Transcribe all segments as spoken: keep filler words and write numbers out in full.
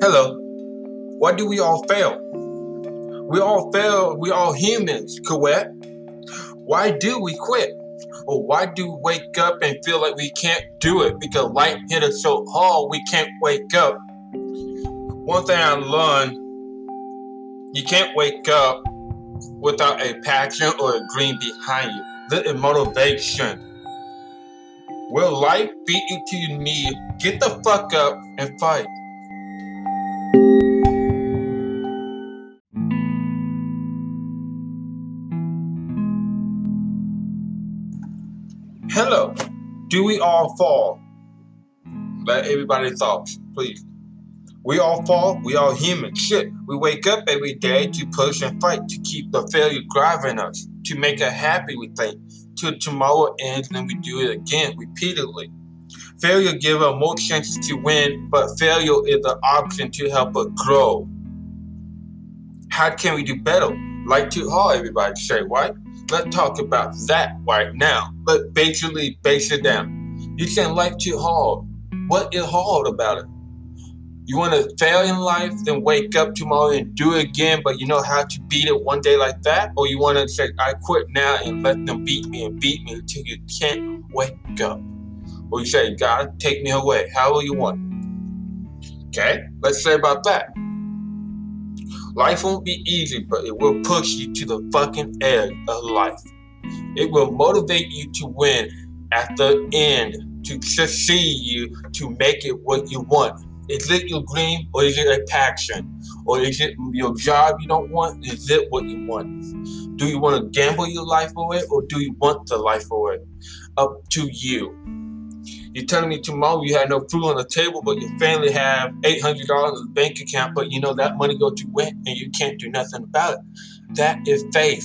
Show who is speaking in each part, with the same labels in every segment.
Speaker 1: Hello. Why do we all fail? We all fail. We all humans, correct? Why do we quit? Or why do we wake up and feel like we can't do it because life hit us so hard we can't wake up? One thing I learned, you can't wake up without a passion or a dream behind you. This is motivation. Will life beat you to your knee? Get the fuck up and fight. Hello. Do we all fall? Let everybody thoughts, please. We all fall. We all human. Shit. We wake up every day to push and fight, to keep the failure driving us, to make us happy, we think. Till tomorrow ends and we do it again repeatedly. Failure gives us more chances to win, but failure is an option to help us grow. How can we do better? Life too hard, everybody say, right? Let's talk about that right now. Let's basically base it down. You saying life too hard. What is hard about it? You want to fail in life, then wake up tomorrow and do it again, but you know how to beat it one day like that? Or you want to say, I quit now and let them beat me and beat me until you can't wake up? Or you say, God, take me away. However you want. Okay, let's say about that. Life won't be easy, but it will push you to the fucking edge of life. It will motivate you to win at the end, to succeed you, to make it what you want. Is it your dream or is it a passion? Or is it your job you don't want? Is it what you want? Do you want to gamble your life away or do you want the life away? Up to you. You're telling me tomorrow you had no food on the table, but your family have eight hundred dollars in the bank account, but you know that money go to rent and you can't do nothing about it. That is faith.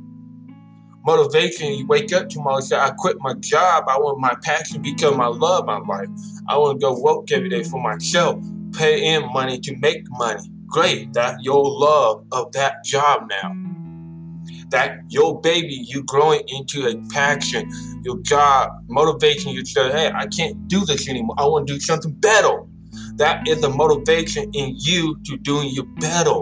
Speaker 1: Motivation, you wake up tomorrow and say, I quit my job. I want my passion become my love, my life. I want to go work every day for myself, pay in money to make money. Great, that's your love of that job now. That your baby, you growing into a passion, your job, motivation, you say, hey, I can't do this anymore. I want to do something better. That is the motivation in you to doing your better.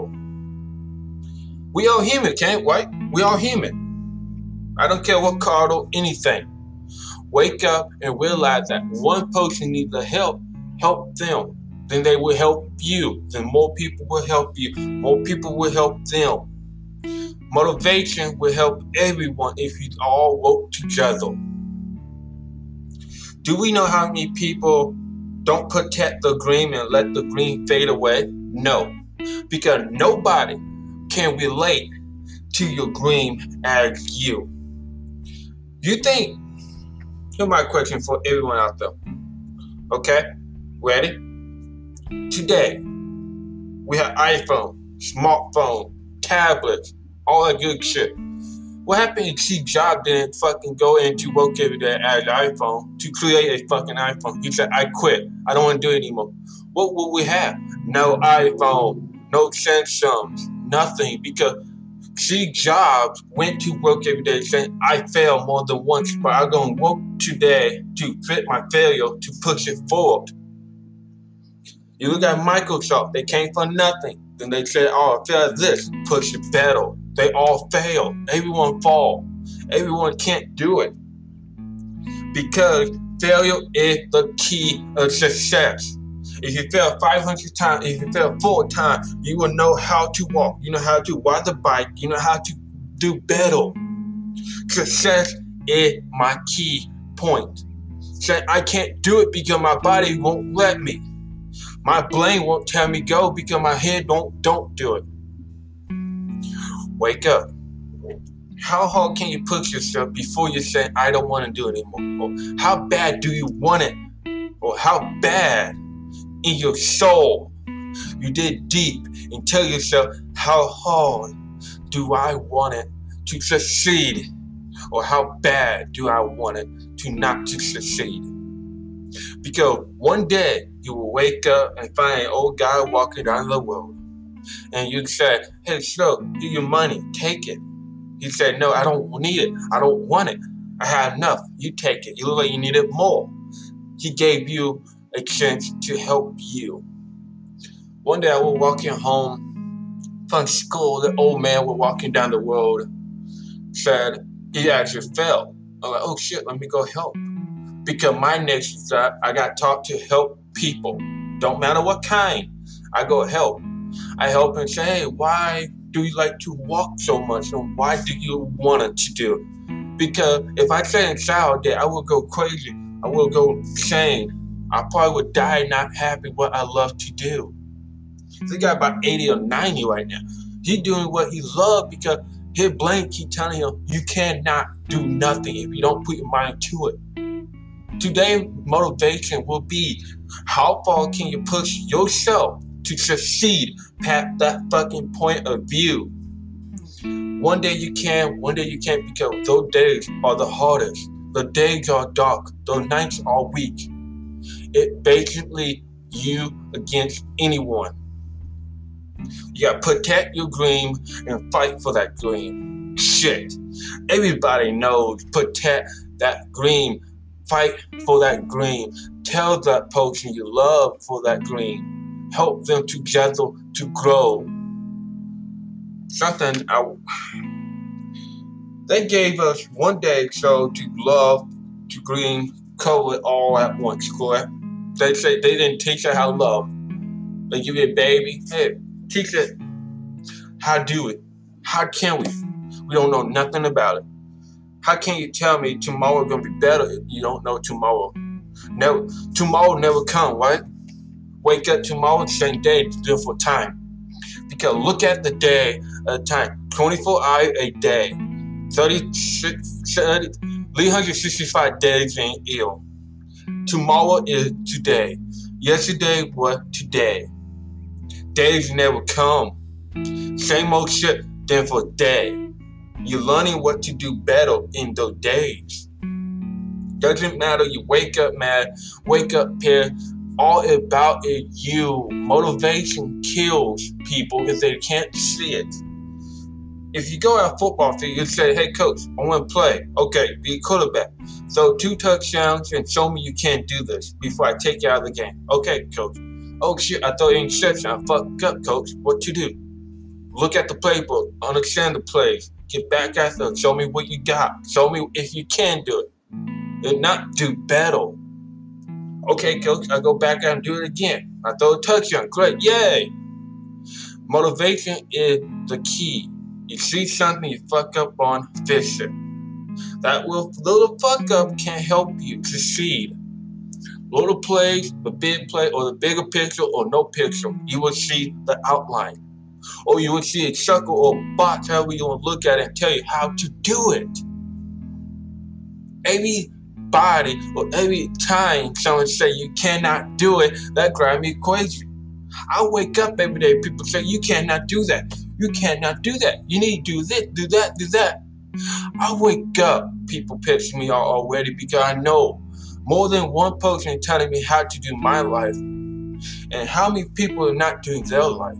Speaker 1: We all human, can't right? We all human. I don't care what card or anything. Wake up and realize that one person needs the help, help them. Then they will help you. Then more people will help you. More people will help them. Motivation will help everyone if you all work together. Do we know how many people don't protect the dream and let the dream fade away? No. Because nobody can relate to your dream as you. You think, here's my question for everyone out there. Okay? Ready? Today, we have iPhone, smartphone, tablets, all that good shit. What happened if Steve Jobs didn't fucking go into work every day as an iPhone to create a fucking iPhone? He said, I quit. I don't want to do it anymore. What would we have? No iPhone, no Samsung, nothing. Because Steve Jobs went to work every day saying, I failed more than once, but I'm going to work today to fit my failure, to push it forward. You look at Microsoft, they came for nothing. Then they said, oh, I failed this, push it better. They all fail. Everyone fall. Everyone can't do it. Because failure is the key of success. If you fail five hundred times, if you fail four times, you will know how to walk. You know how to ride the bike. You know how to do better. Success is my key point. Say, I can't do it because my body won't let me. My brain won't tell me go because my head don't, don't do it. Wake up. How hard can you push yourself before you say, I don't want to do it anymore? Or how bad do you want it? Or how bad in your soul you dig deep and tell yourself, how hard do I want it to succeed? Or how bad do I want it to not to succeed? Because one day you will wake up and find an old guy walking down the road. And you say, hey, sir, give your money, take it. He said, no, I don't need it. I don't want it. I have enough. You take it. You look like you need it more. He gave you a chance to help you. One day I was walking home from school. The old man was walking down the road. Said he actually fell. I'm like, oh shit, let me go help. Because my nature is that I got taught to help people. Don't matter what kind. I go help. I help and say, hey, why do you like to walk so much? And why do you want it to do? Because if I stay inside all day, I will go crazy. I will go insane. I probably would die not happy what I love to do. This guy about eighty or ninety right now. He doing what he loves because his brain keep telling him you cannot do nothing if you don't put your mind to it. Today, motivation will be how far can you push yourself to succeed past that fucking point of view. One day you can, one day you can't, because those days are the hardest. The days are dark. The nights are weak. It basically you against anyone. You gotta protect your dream and fight for that dream. Shit. Everybody knows protect that dream. Fight for that dream. Tell that person you love for that dream. Help them together to grow. Something I, they gave us one day so to love, to dream, cover it all at once, correct? They say they didn't teach us how to love. They give you a baby, hey, teach it how to do it. How can we? We don't know nothing about it. How can you tell me tomorrow gonna be better if you don't know tomorrow? Never, tomorrow never come, right? Wake up tomorrow, same day, different time. Because look at the day at a time. twenty-four hours a day. thirty-six, three hundred sixty-five days in ill. Tomorrow is today. Yesterday was today. Days never come. Same old shit, then for day. You're learning what to do better in those days. Doesn't matter, you wake up mad, wake up pissed. All about it, you. Motivation kills people if they can't see it. If you go out football field, you say, hey coach, I want to play. Okay, be a quarterback. So two touchdowns and show me you can't do this before I take you out of the game. Okay, coach. Oh shit, I thought interception. I fucked up, coach. What to do? Look at the playbook. Understand the plays. Get back at them. Show me what you got. Show me if you can do it. And not do better. Okay, coach, I go back out and do it again. I throw a touchdown. Great, yay. Motivation is the key. You see something you fuck up on, fix it. That little fuck up can help you succeed. Little plays, the big play, or the bigger picture, or no picture, you will see the outline. Or you will see a circle or box, however you want to look at it, and tell you how to do it. Everybody, or every time someone say you cannot do it, that drives me crazy. I wake up every day, people say you cannot do that. You cannot do that. You need to do this, do that, do that. I wake up, people piss me off already because I know more than one person telling me how to do my life, and how many people are not doing their life.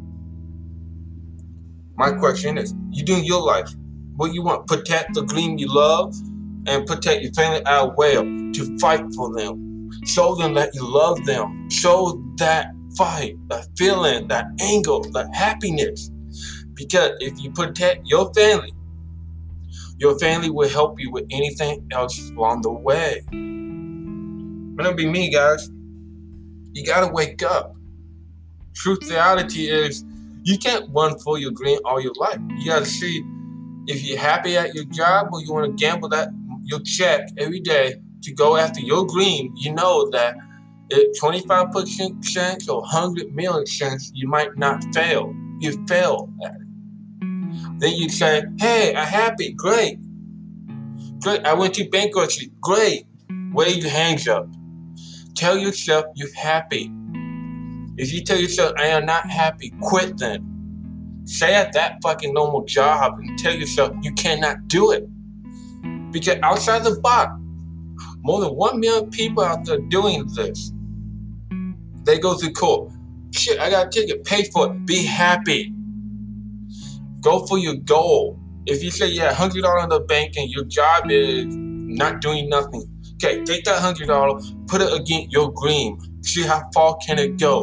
Speaker 1: My question is, you doing your life? What you want? Protect the dream you love and protect your family as well, to fight for them. Show them that you love them. Show that fight, that feeling, that anger, that happiness. Because if you protect your family, your family will help you with anything else along the way. It's gonna be me, guys. You gotta wake up. Truth reality is, you can't run for your dream all your life. You gotta see if you're happy at your job or you want to gamble that your check every day to go after your dream. You know that at twenty-five percent chance or one hundred million chance you might not fail. You fail at it. Then you say, hey, I'm happy. Great. Great. I went to bankruptcy. Great. Wave your hands up. Tell yourself you're happy. If you tell yourself, I am not happy, quit then. Stay at that fucking normal job and tell yourself you cannot do it. Because outside the box, more than one million people out there doing this. They go through court. Shit, I got a ticket, pay for it. Be happy. Go for your goal. If you say you have one hundred dollars in the bank and your job is not doing nothing, okay, take that one hundred dollars, put it against your dream. See how far can it go.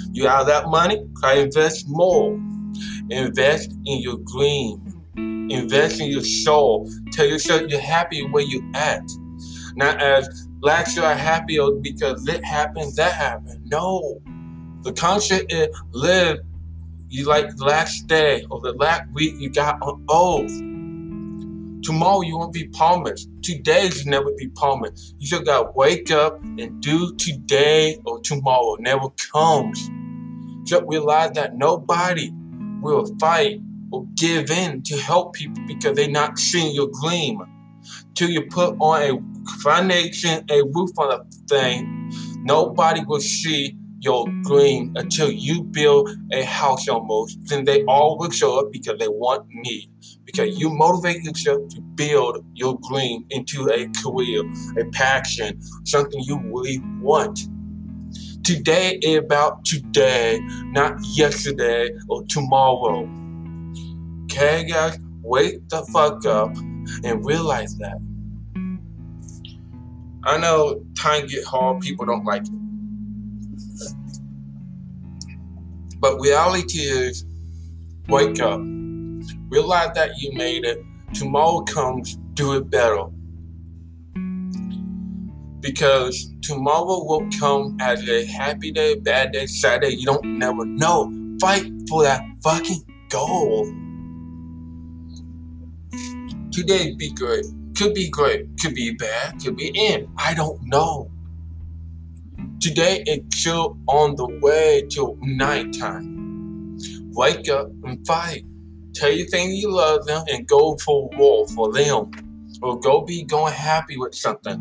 Speaker 1: You have that money, try to invest more. Invest in your dream. Invest in your soul. Tell yourself you're happy where you're at. Not as last year I happy because it happened, that happened. No. The concept is live you like the last day or the last week you got on oath. Tomorrow you won't be promised. Today you never be promised. You just gotta wake up and do today or tomorrow. It never comes. Just realize that nobody will fight or give in to help people because they're not seeing your dream. Till you put on a foundation, a roof on a thing, nobody will see your dream until you build a house almost. Then they all will show up because they want me. Because you motivate yourself to build your dream into a career, a passion, something you really want. Today is about today, not yesterday or tomorrow. Okay, guys? Wake the fuck up and realize that. I know times get hard, people don't like it. But reality is, wake up. Realize that you made it. Tomorrow comes, do it better. Because tomorrow will come as a happy day, bad day, sad day. You don't never know. Fight for that fucking goal. Today be great. Could be great. Could be bad. Could be in. I don't know. Today it's still on the way till nighttime. Wake up and fight. Tell your thing you love them and go for war for them. Or go be going happy with something.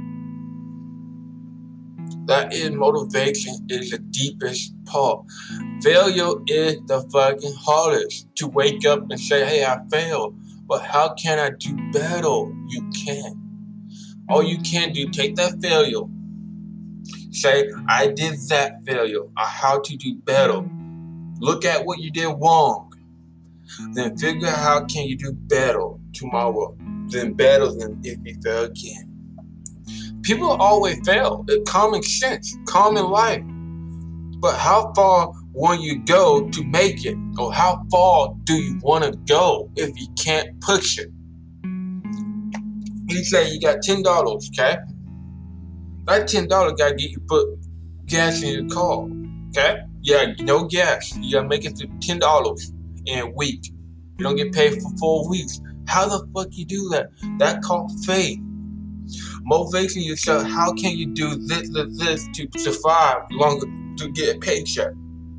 Speaker 1: That is motivation is the deepest part. Failure is the fucking hardest. To wake up and say, hey, I failed. But how can I do better? You can't. All you can do, take that failure. Say, I did that failure. Or how to do better. Look at what you did wrong. Then figure out how can you do better tomorrow. Then better than if you fail again. People always fail. It's common sense, common life. But how far will you go to make it? Or how far do you want to go if you can't push it? You say you got ten dollars, okay? That ten dollars got to get you put gas in your car, okay? Yeah, no gas. You got to make it to ten dollars in a week. You don't get paid for four weeks. How the fuck you do that? That called faith. Motivation yourself. How can you do this, this, this to survive longer to get a paycheck?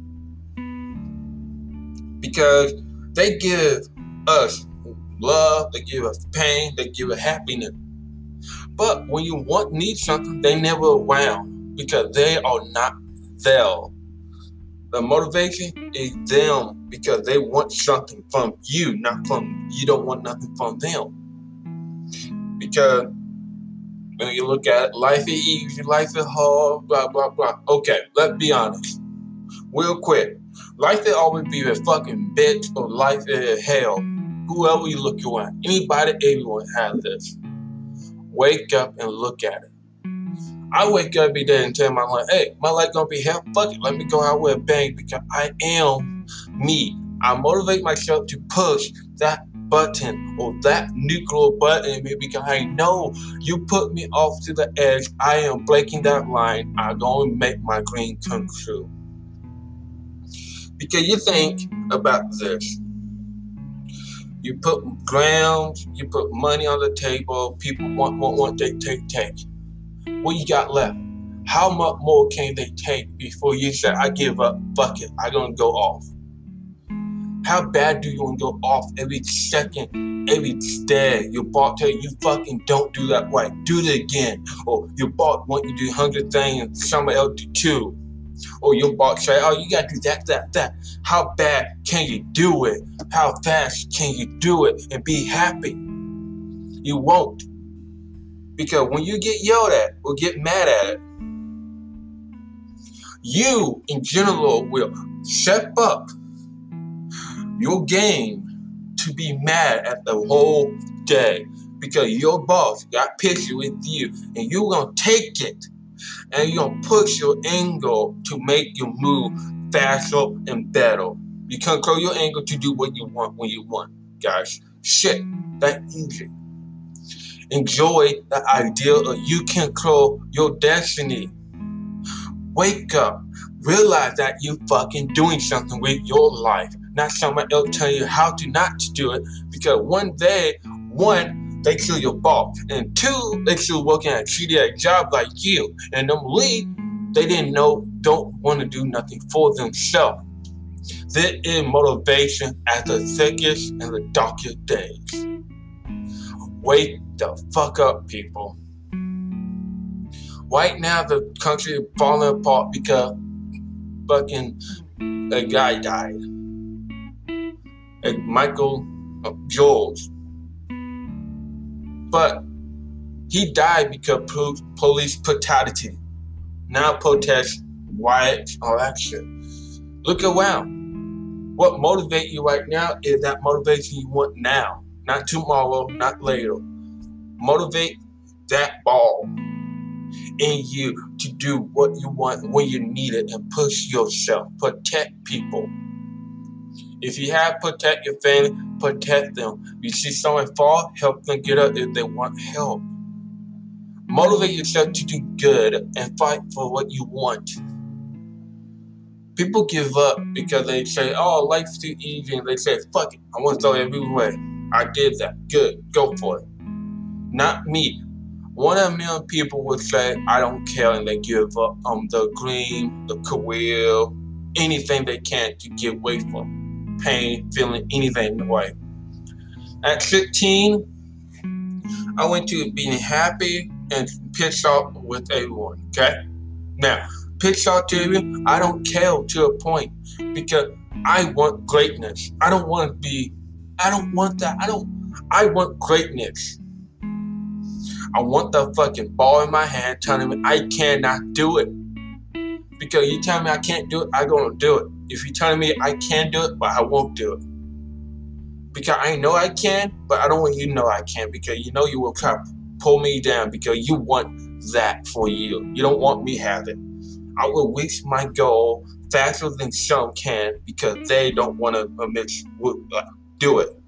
Speaker 1: Because they give us love, they give us pain, they give us happiness. But when you want need something, they never around because they are not there. The motivation is them because they want something from you, not from you. Don't want nothing from them. Because when you look at it, life is easy, life is hard, blah, blah, blah. Okay, let's be honest. Real quick. Life will always be a fucking bitch or life is hell. Whoever you look at. Anybody, everyone has this. Wake up and look at it. I wake up every day and tell my life, hey, my life gonna be hell. Fuck it, let me go out with a bang because I am me. I motivate myself to push that button or that nuclear button in me because I know you put me off to the edge. I am breaking that line. I'm going to make my dream come true. Because you think about this. You put grams, you put money on the table, people want, want, want, they take, take. What you got left? How much more can they take before you say, I give up, fuck it, I'm going to go off? How bad do you want to go off every second, every day? Your boss tell you, you fucking don't do that right. Do it again. Or your boss want you to do one hundred things and somebody else do two. Or your boss say, oh, you got to do that, that, that. How bad can you do it? How fast can you do it and be happy? You won't. Because when you get yelled at or get mad at it, you in general will step up your game to be mad at the whole day because your boss got pissed with you and you're going to take it and you're going to push your anger to make you move faster, and better. You control your anger to do what you want when you want, guys. Shit, that easy. Enjoy the idea of you control your destiny. Wake up. Realize that you fucking doing something with your life. Not someone else telling you how to not to do it. Because one day, one, they kill your boss. And two, they still working at a shitty job like you. And number three, they didn't know, don't want to do nothing for themselves. This is motivation at the thickest and the darkest days. Wake the fuck up, people. Right now, the country is falling apart because fucking a guy died. A Michael uh, George. But he died because po- police brutality. Now protest, riots, all that shit. Look around. What motivates you right now is that motivation you want now. Not tomorrow, not later. Motivate that ball in you to do what you want when you need it and push yourself. Protect people. If you have to protect your family, protect them. You see someone fall, help them get up if they want help. Motivate yourself to do good and fight for what you want. People give up because they say, oh, life's too easy, and they say, fuck it, I want to throw it everywhere. I did that. Good. Go for it. Not me. One of a million people would say, I don't care, and they give up on the dream, the career, anything they can to get away from pain, feeling anything away. At fifteen, I went to being happy and pissed off with everyone, okay? Now, pissed off to everyone, I don't care to a point because I want greatness. I don't want to be, I don't want that. I don't, I want greatness. I want the fucking ball in my hand telling me I cannot do it. Because you tell me I can't do it, I'm going to do it. If you telling me I can do it, but I won't do it. Because I know I can, but I don't want you to know I can. Because you know you will try to pull me down because you want that for you. You don't want me to have it. I will reach my goal faster than some can because they don't want to do it.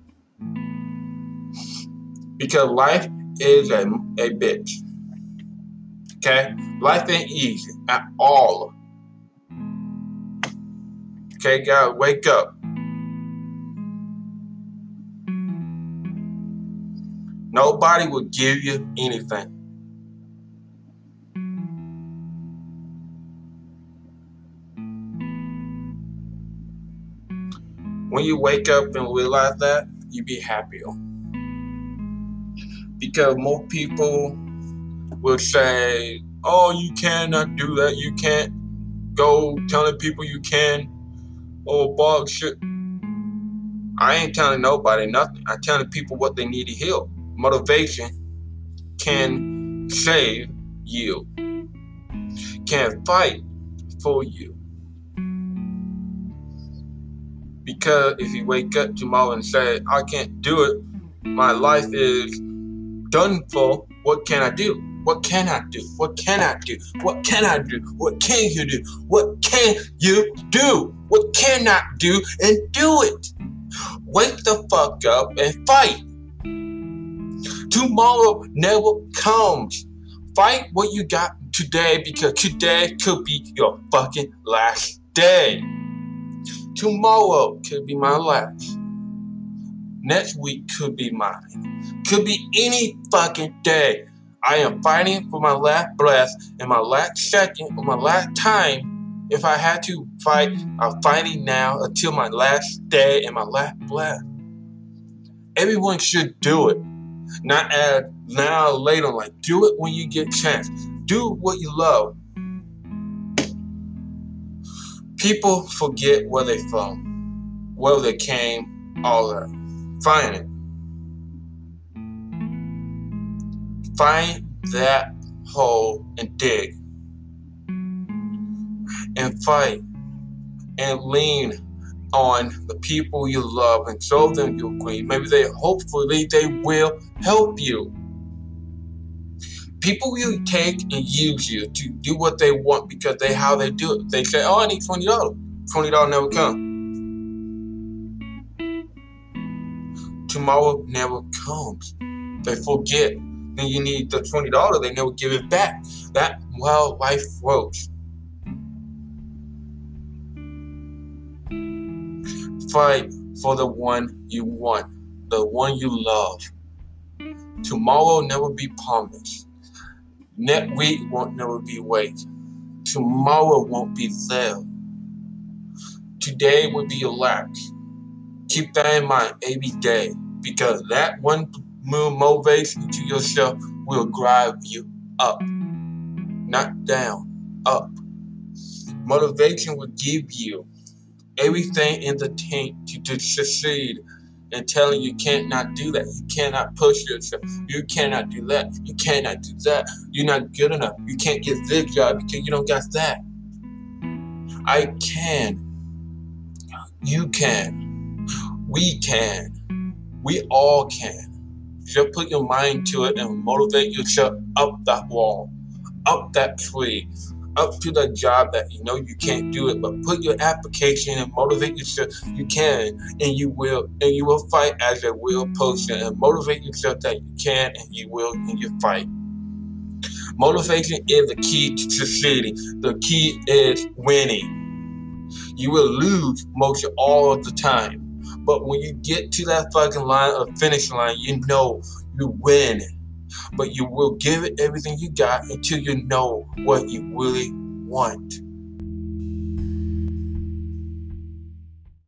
Speaker 1: Because life is a, a bitch. Okay? Life ain't easy at all. Okay, guys, wake up. Nobody will give you anything. When you wake up and realize that, you be happier. Because more people will say, oh, you cannot do that. You can't go telling people you can. Oh, bullshit. I ain't telling nobody nothing. I'm telling people what they need to hear. Motivation can save you. Can fight for you. Because if you wake up tomorrow and say, I can't do it, my life is done for, what can I do? What can I do? What can I do? What can I do? What can you do? What can you do? What can I do and do it? Wake the fuck up and fight. Tomorrow never comes. Fight what you got today because today could be your fucking last day. Tomorrow could be my last. Next week could be mine. Could be any fucking day. I am fighting for my last breath and my last second or my last time. If I had to fight, I'm fighting now until my last day and my last breath. Everyone should do it. Not add now or later. Like, do it when you get a chance. Do what you love. People forget where they from, where they came, all that. Find it. Find that hole and dig. And fight. And lean on the people you love and show them your green. Maybe they, hopefully, they will help you. People will take and use you to do what they want because they how they do it. They say, oh, I need twenty dollars. twenty dollars never come. Tomorrow never comes. They forget. Then you need the twenty dollars, they never give it back. That well life works. Fight for the one you want, the one you love. Tomorrow never be promised. Next week won't never be wait. Tomorrow won't be there. Today will be your last. Keep that in mind every day, because that one motivation to yourself will drive you up, not down, up. Motivation will give you everything in the tank to, to succeed, and telling you can't not do that. You cannot push yourself. You cannot do that. You cannot do that. You're not good enough. You can't get this job because you don't got that. I can. You can. We can. We all can. Just put your mind to it and motivate yourself up that wall, up that tree, up to the job that you know you can't do it, but put your application and motivate yourself. You can, and you will, and you will fight as a real person, and motivate yourself that you can, and you will, and you fight. Motivation is the key to succeeding. The key is winning. You will lose most of all of the time, but when you get to that fucking line of finish line, you know you win. But you will give it everything you got until you know what you really want.